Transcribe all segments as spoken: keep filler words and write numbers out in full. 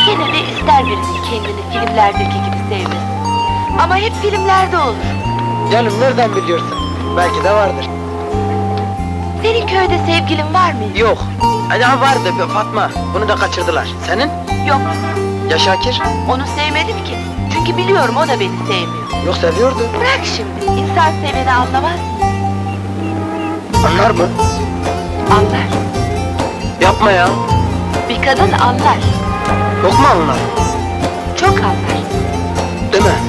gene de ister birinin kendini filmlerdeki gibi sevmesi. Ama hep filmlerde olur. Canım nereden biliyorsun? Belki de vardır. Senin köyde sevgilin var mı? Yok. Hala vardı be Fatma. Bunu da kaçırdılar. Senin? Yok, Ya Şakir? onu sevmedim ki. Çünkü biliyorum o da beni sevmiyor. Yok seviyordu. Bırak şimdi, insan seveni anlamaz mı? Anlar mı? Anlar. Yapma ya. Bir kadın anlar. Yok mu anlar? Çok anlar. Değil mi?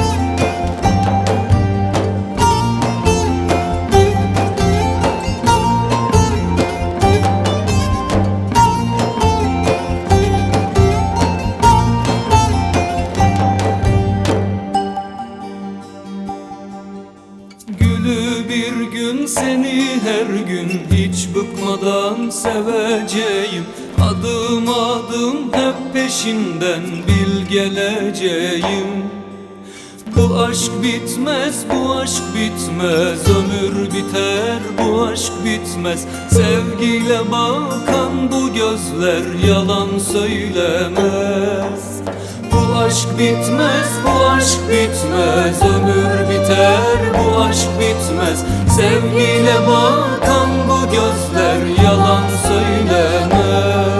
Gülü bir gün seni her gün hiç bıkmadan seveceğim. Adım adım hep peşinden bil geleceğim. Bu aşk bitmez, bu aşk bitmez, ömür biter, bu aşk bitmez. Sevgiyle bakan bu gözler yalan söylemez. Bu aşk bitmez, bu aşk bitmez, ömür biter, bu aşk bitmez. Sevgiyle bakan bu gözler yalan söylemez.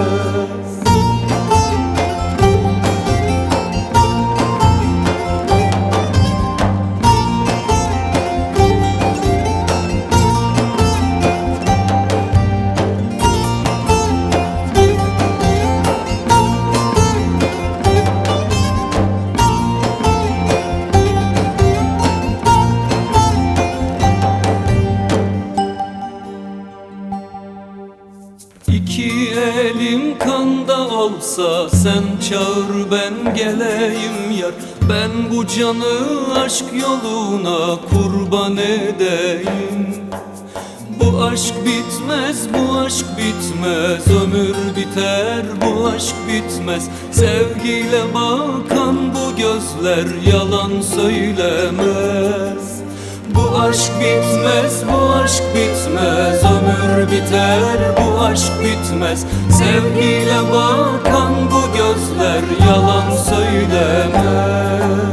İki elim kanda olsa sen çağır ben geleyim yar. Ben bu canı aşk yoluna kurban edeyim. Bu aşk bitmez, bu aşk bitmez, ömür biter, bu aşk bitmez. Sevgiyle bakan bu gözler yalan söylemez. Bu aşk bitmez, bu aşk bitmez, ömür biter, bu aşk bitmez. Sevgiyle bakan bu gözler yalan söylemez.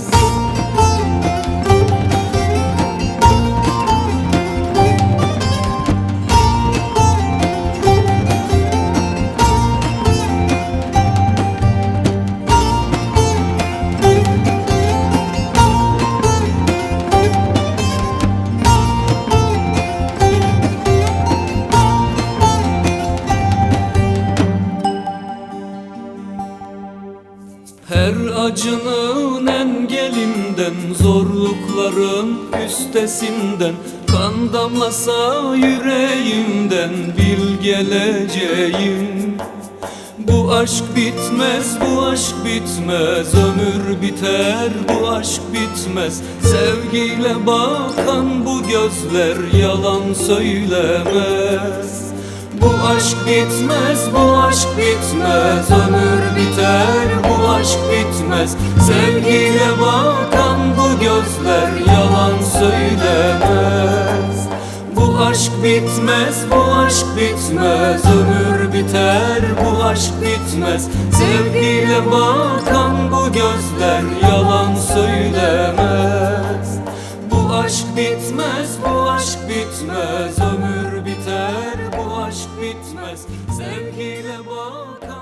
Her acının engelinden, zorlukların üstesinden, kan damlasa yüreğimden bil geleceğim. Bu aşk bitmez, bu aşk bitmez, ömür biter, bu aşk bitmez. Sevgiyle bakan bu gözler yalan söylemez. Bu aşk bitmez, bu aşk bitmez, ömür biter, bu aşk bitmez. Sevgiyle bakan bu gözler yalan söylemez. Bu aşk bitmez, bu aşk bitmez, ömür biter, bu aşk bitmez. Sevgiyle bakan bu gözler yalan söylemez. Bu aşk bitmez, bu aşk bitmez, ömür biter, bu aşk bitmez. Sevgiyle bakan